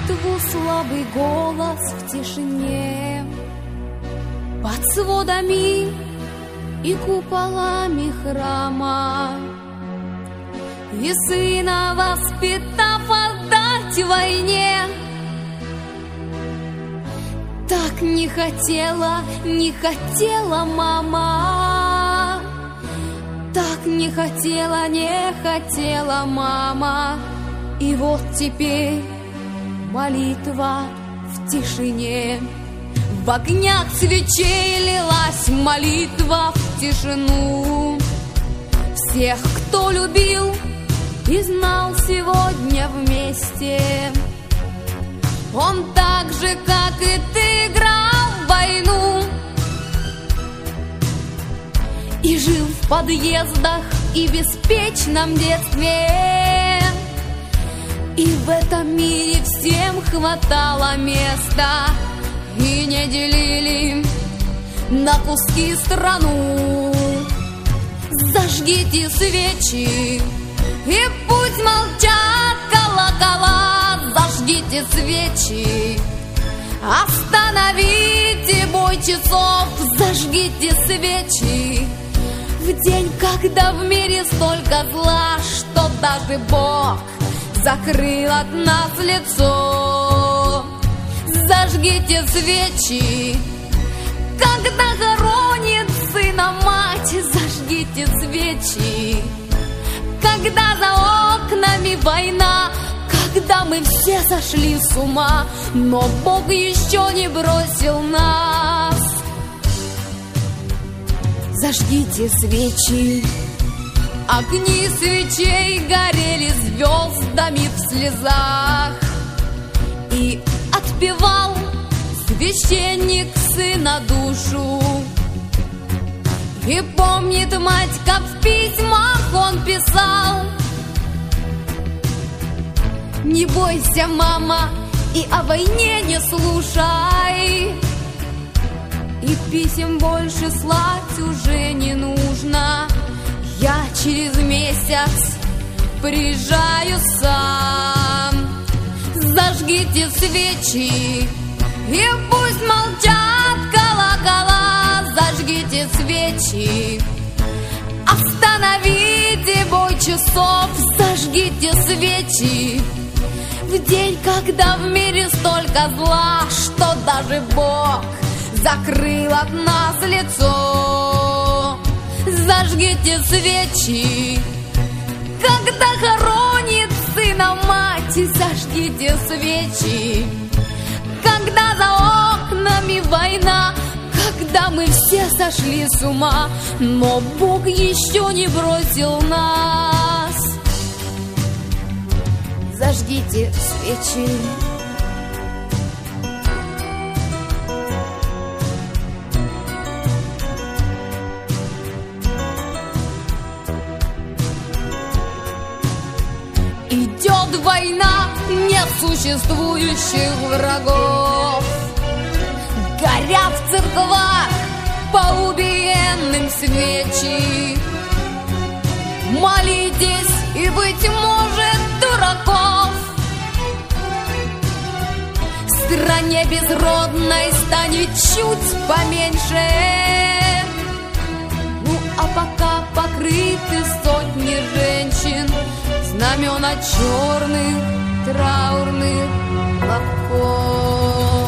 молитву слабый голос в тишине, под сводами и куполами храма, и сына воспитав отдать войне. Так не хотела мама, так не хотела мама. И вот теперь молитва в тишине, в огнях свечей лилась молитва в тишину. Всех, кто любил и знал сегодня вместе, он так же, как и ты, играл в войну. И жил в подъездах и беспечном детстве, и в этом мире всем хватало места, и не делили на куски страну. Зажгите свечи, и пусть молчат колокола. Зажгите свечи, остановите бой часов. Зажгите свечи в день, когда в мире столько зла, что даже Бог закрыл от нас лицо. Зажгите свечи, когда хоронит сына мать. Зажгите свечи, когда за окнами война, когда мы все сошли с ума, но Бог еще не бросил нас. Зажгите свечи, огни свечей горели звездами в слезах, и отпевал священник сына душу. И помнит мать, как в письмах он писал: не бойся, мама, и о войне не слушай, и писем больше слать уже не нужно. Я через месяц приезжаю сам. Зажгите свечи, и пусть молчат колокола. Зажгите свечи, остановите бой часов. Зажгите свечи в день, когда в мире столько зла, что даже Бог закрыл от нас лицо. Зажгите свечи, когда хоронит сына мать. Зажгите свечи, когда за окнами война, когда мы все сошли с ума, но Бог еще не бросил нас. Зажгите свечи. Идет война несуществующих врагов, горят в церквах по убиенным свечи. Молитесь, и, быть может, дураков в стране безродной станет чуть поменьше. Ну а пока покрыты сотни женщин знамена черных траурных платков.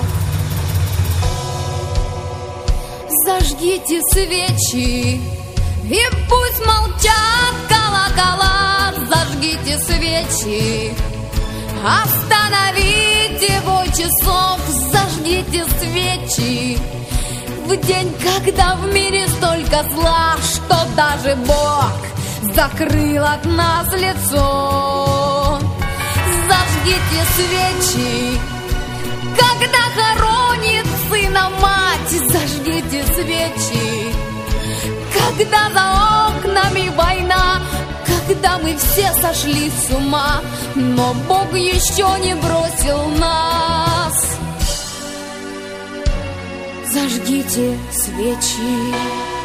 Зажгите свечи, и пусть молчат колокола. Зажгите свечи, остановите бой часов. Зажгите свечи в день, когда в мире столько зла, что даже Бог закрыл от нас лицо. Зажгите свечи, когда хоронит сына мать. Зажгите свечи, когда за окнами война, когда мы все сошли с ума, но Бог еще не бросил нас. Зажгите свечи.